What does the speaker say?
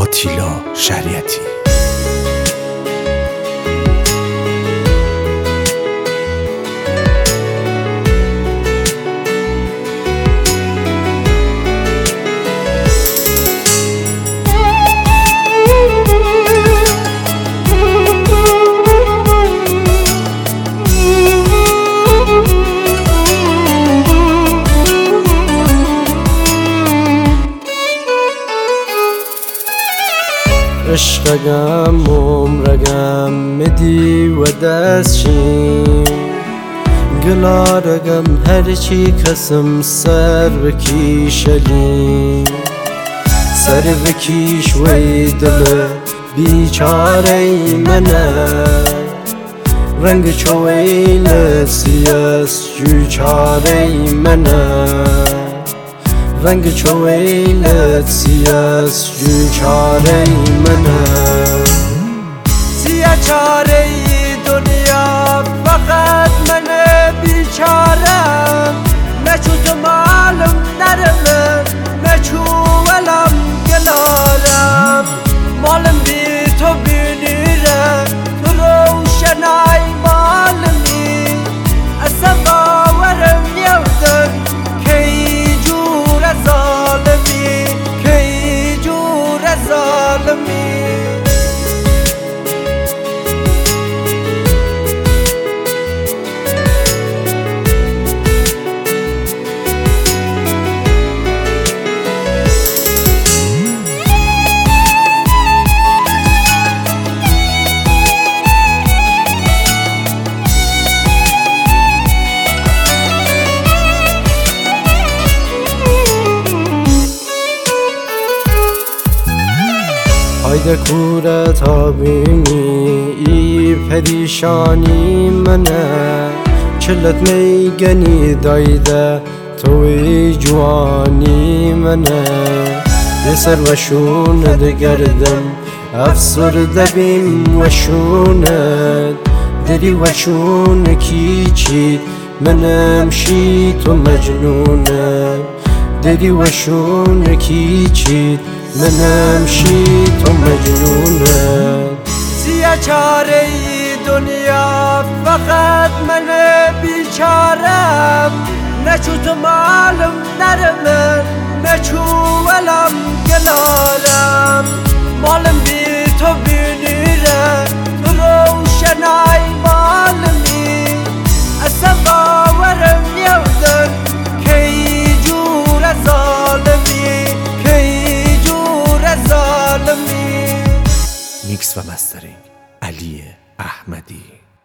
آتیلا شریعتی. عشقگم عمرگم مدی و دستشیم گلارگم هرچی کسم سر بکیشلیم سر بکیش وی دل بیچاره منه رنگ چویل سیاس جو چاره منه رنگ چویلت سیاس جو چاره منه سیاه چاره دنیا فقط منه بیچارم نچو تو معلوم نرمه نچو ولم گلارم مالم بی تو بینیره تو روشنای مالمی اصلا باورم نیودن hayde kure tabini ای پریشانی منه چلت میگنی دایده توی جوانی منه یه سر وشوند گردم افسرده بیم وشوند دری وشون کی چید منم شی تو مجنونه دری وشون کی چید منم شی تو مجنونه سیاه چاره دنیا فقط من بیچارم نچو تو معلوم نرمه نچو ولم گلارم مالم بی تو بینیره تو روشنای مالمی اصلا باورم نیودن کی جور ظالمی کی جور ظالمی. میکس و مسترینگ علی احمدی.